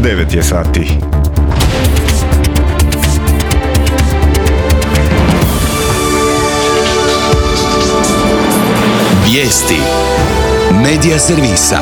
9 je sati. Vijesti Medija servisa.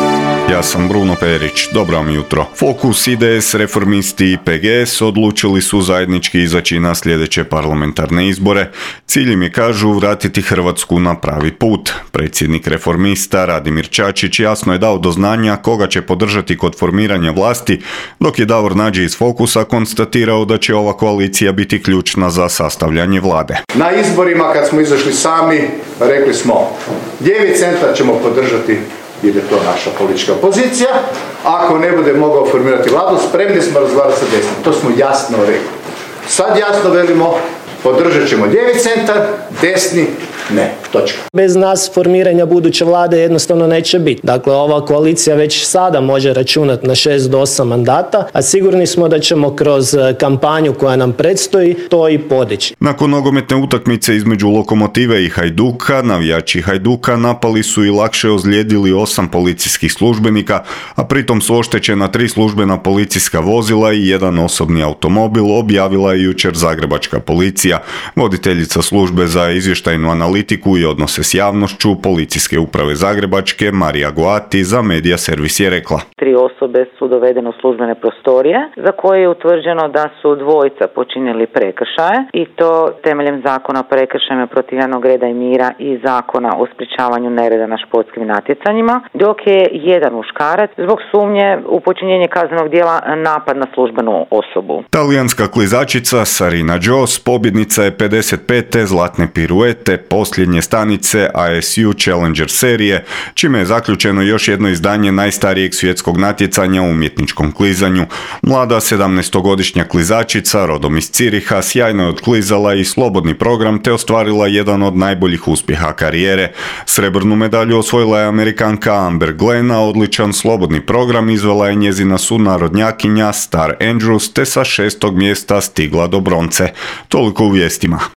Ja sam Bruno Perić, dobro vam jutro. Fokus, IDS, Reformisti i PGS odlučili su zajednički izaći na sljedeće parlamentarne izbore. Cilj im je, kažu, vratiti Hrvatsku na pravi put. Predsjednik Reformista Radimir Čačić jasno je dao do znanja koga će podržati kod formiranja vlasti, dok je Davor Nađi iz Fokusa konstatirao da će ova koalicija biti ključna za sastavljanje vlade. Na izborima kad smo izašli sami, rekli smo lijevi centar ćemo podržati jer je to naša politička pozicija. Ako ne bude mogao formirati vladu, spremni smo razgovarati sa desnim. To smo jasno rekli. Sad jasno velimo, podržat ćemo lijevi centar, desni ne. Točka. Bez nas formiranja buduće vlade jednostavno neće biti. Dakle, ova koalicija već sada može računati na 6 do 8 mandata, a sigurni smo da ćemo kroz kampanju koja nam predstoji to i podići. Nakon nogometne utakmice između Lokomotive i Hajduka, navijači Hajduka napali su i lakše ozlijedili 8 policijskih službenika, a pritom su oštećena 3 službena policijska vozila i 1 osobni automobil, objavila je jučer zagrebačka policija. Voditeljica službe za izvještajnu analitiku i odnose s javnošću Policijske uprave Zagrebačke Marija Goati za Medija servis je rekla: 3 osobe su dovedene u službene prostorije za koje je utvrđeno da su 2 počinili prekršaje i to temeljem zakona o prekršajima protiv javnog reda i mira i zakona o sprječavanju nereda na športskim natjecanjima, dok je 1 muškarac zbog sumnje u počinjenje kaznenog djela napad na službenu osobu. Talijanska klizačica Sarina Gio's pobjednica je 55. zlatne piruete posljednje stanice ASU Challenger serije, čime je zaključeno još jedno izdanje najstarijeg svjetskog natjecanja u umjetničkom klizanju. Mlada 17-godišnja klizačica, rodom iz Ciriha, sjajno je otklizala i slobodni program te ostvarila jedan od najboljih uspjeha karijere. Srebrnu medalju osvojila je Amerikanka Amber Glenn, a odličan slobodni program izvela je njezina sunarodnjakinja Star Andrews te sa 6. mjesta stigla do bronce. Toliko u vijestima.